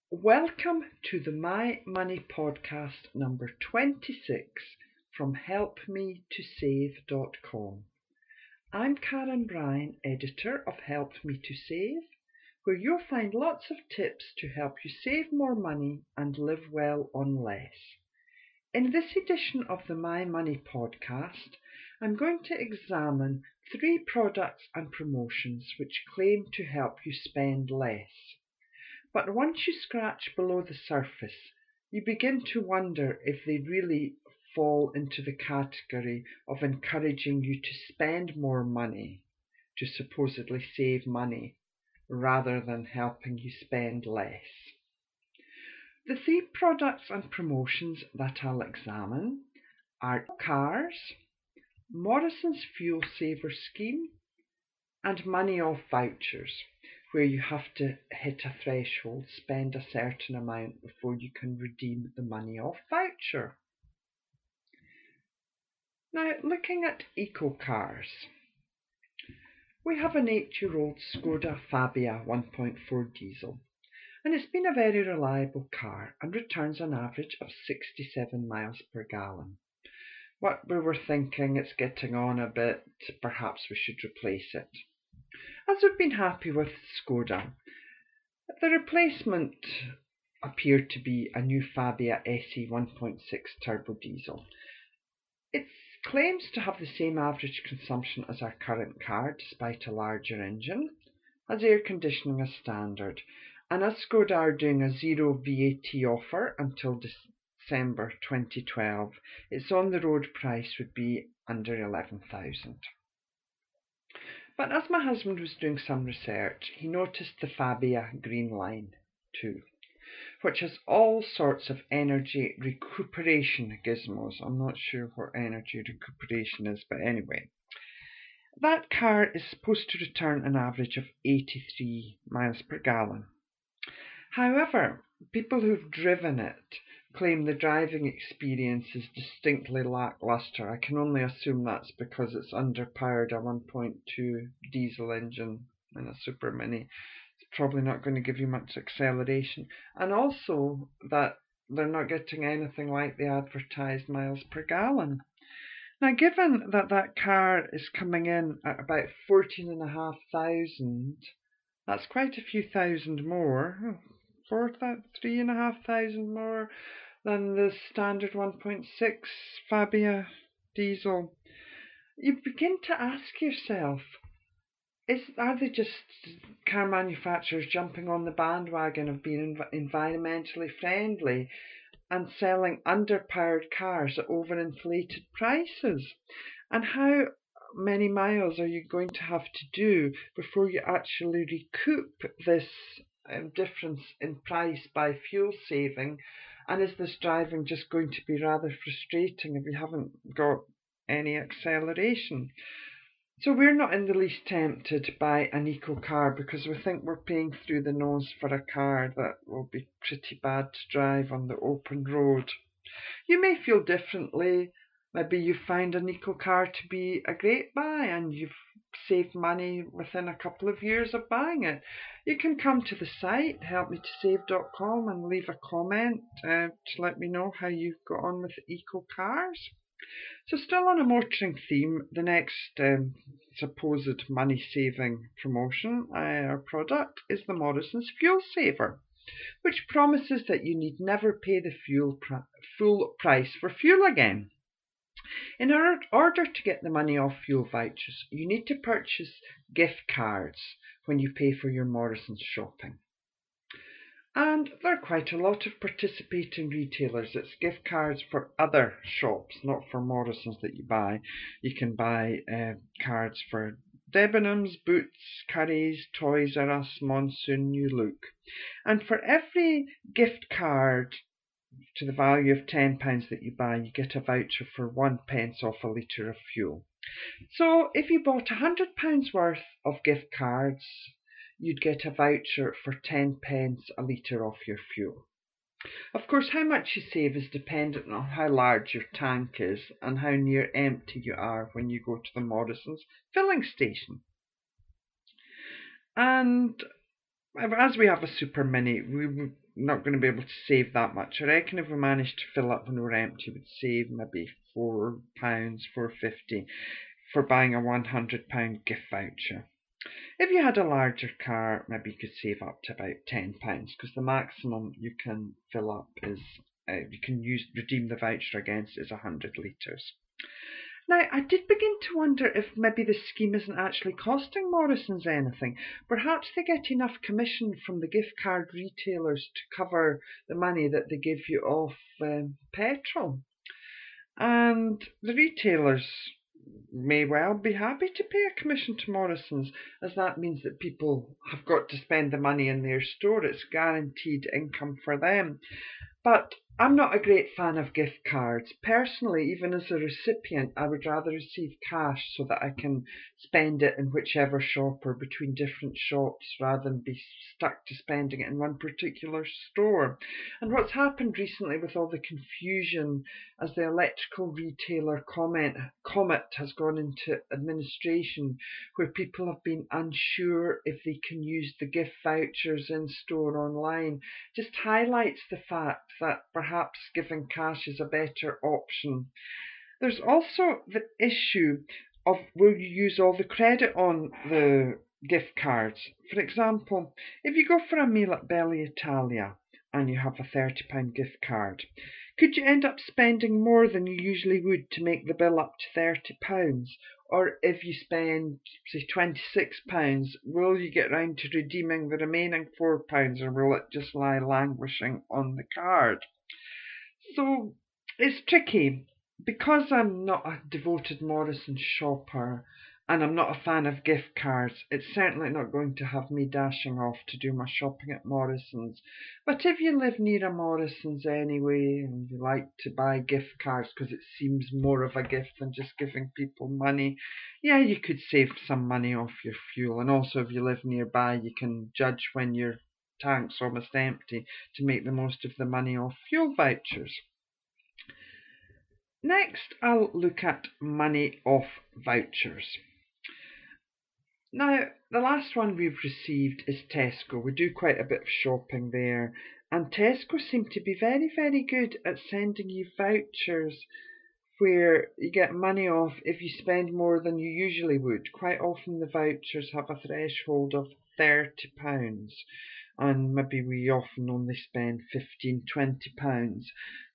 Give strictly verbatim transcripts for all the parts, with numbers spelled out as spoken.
Welcome to the My Money Podcast number twenty-six from help me to save dot com. I'm Karen Bryan, editor of Help Me to Save, where you'll find lots of tips to help you save more money and live well on less. In this edition of the My Money Podcast, I'm going to examine three products and promotions which claim to help you spend less. But once you scratch below the surface, you begin to wonder if they really fall into the category of encouraging you to spend more money to supposedly save money, rather than helping you spend less. The three products and promotions that I'll examine are cars, Morrison's Fuel Saver Scheme, and money off vouchers, where you have to hit a threshold, spend a certain amount before you can redeem the money off voucher. Now, looking at eco cars, we have an eight-year-old Skoda Fabia one point four diesel, and it's been a very reliable car and returns an average of sixty-seven miles per gallon. But we were thinking it's getting on a bit, perhaps we should replace it. As we've been happy with Skoda, the replacement appeared to be a new Fabia S E one point six turbo diesel. It claims to have the same average consumption as our current car, despite a larger engine, has air conditioning as standard, and as Skoda are doing a zero V A T offer until December twenty twelve, its on-the-road price would be under eleven thousand. But as my husband was doing some research, he noticed the Fabia Green Line too, which has all sorts of energy recuperation gizmos. I'm not sure what energy recuperation is, but anyway. That car is supposed to return an average of eighty-three miles per gallon. However, people who've driven it claim the driving experience is distinctly lackluster. I can only assume that's because it's underpowered, a one point two diesel engine in a Super Mini. It's probably not going to give you much acceleration, and also that they're not getting anything like the advertised miles per gallon. Now, given that that car is coming in at about fourteen and a half thousand, that's quite a few thousand more, four, three and a half thousand more than the standard one point six Fabia diesel. You begin to ask yourself, is are they just car manufacturers jumping on the bandwagon of being env- environmentally friendly and selling underpowered cars at overinflated prices? And how many miles are you going to have to do before you actually recoup this um, difference in price by fuel saving? And is this driving just going to be rather frustrating if you haven't got any acceleration? So we're not in the least tempted by an eco car because we think we're paying through the nose for a car that will be pretty bad to drive on the open road. You may feel differently. Maybe you find an eco car to be a great buy and you've saved money within a couple of years of buying it. You can come to the site, help me to save dot com, and leave a comment uh, to let me know how you've got on with eco cars. So still on a motoring theme, the next um, supposed money-saving promotion uh, or product is the Morrison's Fuel Saver, which promises that you need never pay the fuel pr- full price for fuel again. In order to get the money off fuel vouchers, you need to purchase gift cards when you pay for your Morrison's shopping. And there are quite a lot of participating retailers. It's gift cards for other shops, not for Morrison's that you buy. You can buy uh, cards for Debenhams, Boots, Currys, Toys R Us, Monsoon, New Look. And for every gift card to the value of ten pounds that you buy, you get a voucher for one pence off a litre of fuel. So if you bought one hundred pounds worth of gift cards, you'd get a voucher for ten pence a litre off your fuel. Of course, how much you save is dependent on how large your tank is and how near empty you are when you go to the Morrison's filling station. And as we have a super mini, we're not going to be able to save that much. I reckon if we managed to fill up when we're empty, we'd save maybe four pounds, four fifty for buying a one hundred pound gift voucher. If you had a larger car, maybe you could save up to about ten pounds, because the maximum you can fill up is uh, you can use redeem the voucher against is one hundred litres. Now, I did begin to wonder if maybe the scheme isn't actually costing Morrisons anything. Perhaps they get enough commission from the gift card retailers to cover the money that they give you off um, petrol. And the retailers may well be happy to pay a commission to Morrisons, as that means that people have got to spend the money in their store. It's guaranteed income for them. But I'm not a great fan of gift cards. Personally, even as a recipient, I would rather receive cash so that I can spend it in whichever shop or between different shops rather than be stuck to spending it in one particular store. And what's happened recently with all the confusion as the electrical retailer comment, Comet has gone into administration, where people have been unsure if they can use the gift vouchers in store online, just highlights the fact that perhaps giving cash is a better option. There's also the issue of will you use all the credit on the gift cards. For example, if you go for a meal at Bella Italia and you have a thirty pound gift card, could you end up spending more than you usually would to make the bill up to thirty pounds? Or if you spend, say, twenty-six pounds, will you get round to redeeming the remaining four pounds, or will it just lie languishing on the card? So it's tricky. Because I'm not a devoted Morrisons shopper and I'm not a fan of gift cards, it's certainly not going to have me dashing off to do my shopping at Morrisons. But if you live near a Morrisons anyway and you like to buy gift cards because it seems more of a gift than just giving people money, yeah, you could save some money off your fuel. And also if you live nearby, you can judge when your tank's almost empty to make the most of the money off fuel vouchers. Next, I'll look at money off vouchers. Now, the last one we've received is Tesco. We do quite a bit of shopping there, and Tesco seem to be very, very good at sending you vouchers where you get money off if you spend more than you usually would. Quite often the vouchers have a threshold of thirty pounds, and maybe we often only spend fifteen, twenty pounds.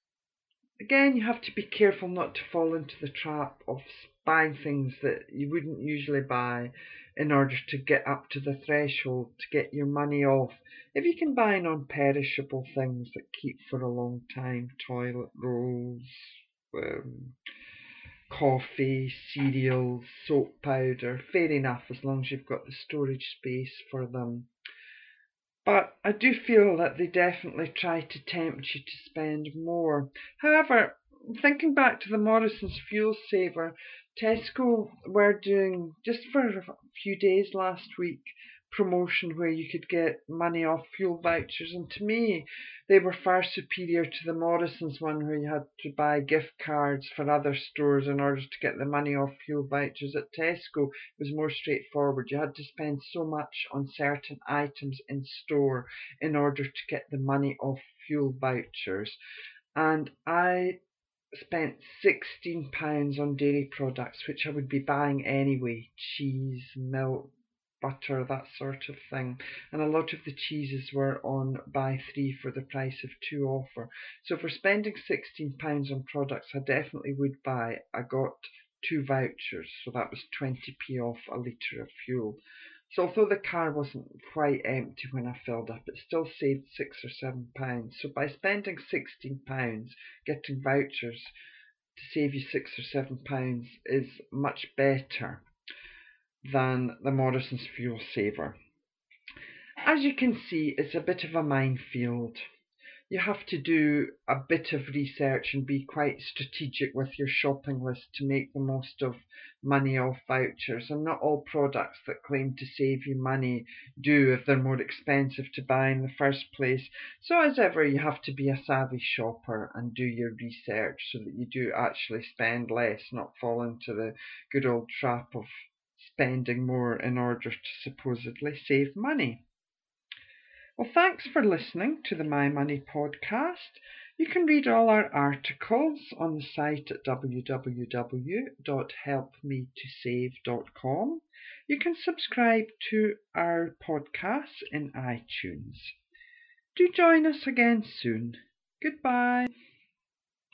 Again, you have to be careful not to fall into the trap of buying things that you wouldn't usually buy in order to get up to the threshold to get your money off. If you can buy non-perishable things that keep for a long time, toilet rolls, um, coffee, cereals, soap powder, fair enough as long as you've got the storage space for them. But I do feel that they definitely try to tempt you to spend more. However, thinking back to the Morrisons Fuel Saver, Tesco were doing, just for a few days last week, promotion where you could get money off fuel vouchers, and to me they were far superior to the Morrisons one where you had to buy gift cards for other stores in order to get the money off fuel vouchers. At Tesco it was more straightforward. You had to spend so much on certain items in store in order to get the money off fuel vouchers, and I spent sixteen pounds on dairy products, which I would be buying anyway, cheese, milk, butter, that sort of thing. And a lot of the cheeses were on buy three for the price of two offer. So for spending sixteen pounds on products I definitely would buy, I got two vouchers, so that was twenty p off a litre of fuel. So although the car wasn't quite empty when I filled up, it still saved six or seven pounds. So by spending sixteen pounds, getting vouchers to save you six or seven pounds is much better than the Morrisons Fuel Saver. As you can see, it's a bit of a minefield. You have to do a bit of research and be quite strategic with your shopping list to make the most of money off vouchers, and not all products that claim to save you money do if they're more expensive to buy in the first place. So as ever, you have to be a savvy shopper and do your research so that you do actually spend less, not fall into the good old trap of spending more in order to supposedly save money. Well, thanks for listening to the My Money podcast. You can read all our articles on the site at w w w dot help me to save dot com. You can subscribe to our podcasts in iTunes. Do join us again soon. Goodbye.